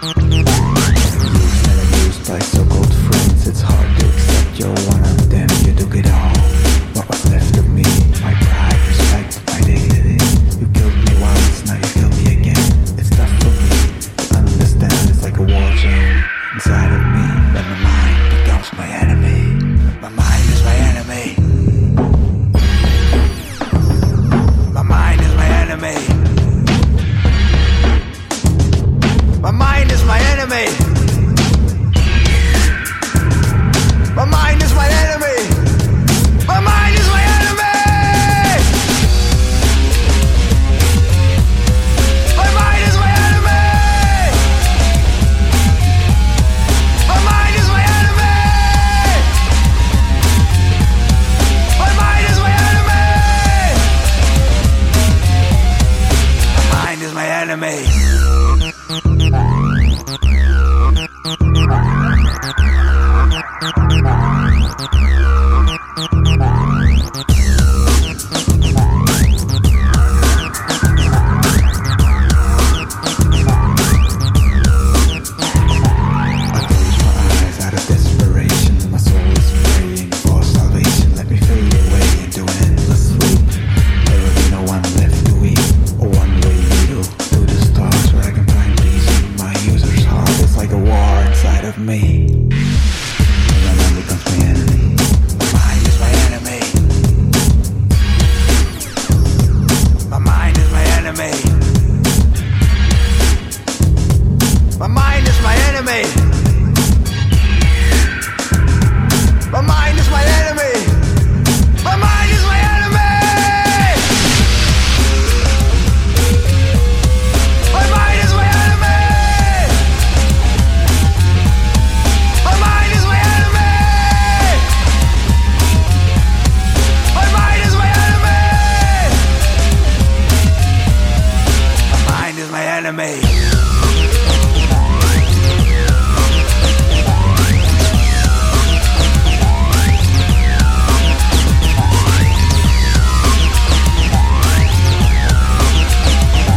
Used by so-called friends, it's hard to accept you're one of them. You took it all. What was left of me? My pride, respect, my dignity. You killed me once, now you kill me again. It's tough for me to understand. It's like a war zone inside of me. When my mind becomes my enemy. My mind is my enemy. My mind is my enemy. My mind is my enemy. My mind is my enemy. My mind is my enemy. My mind is my enemy. My mind is my enemy. My mind is my enemy. My mind is my enemy. Me. My mind becomes my enemy. My mind is my enemy. My mind is my enemy. My mind is my enemy. My mind is my enemy. My mind is my enemy. My mind is my enemy. My mind is my enemy. My mind is my enemy. My mind is my enemy.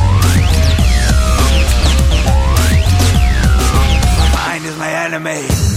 My mind is my enemy.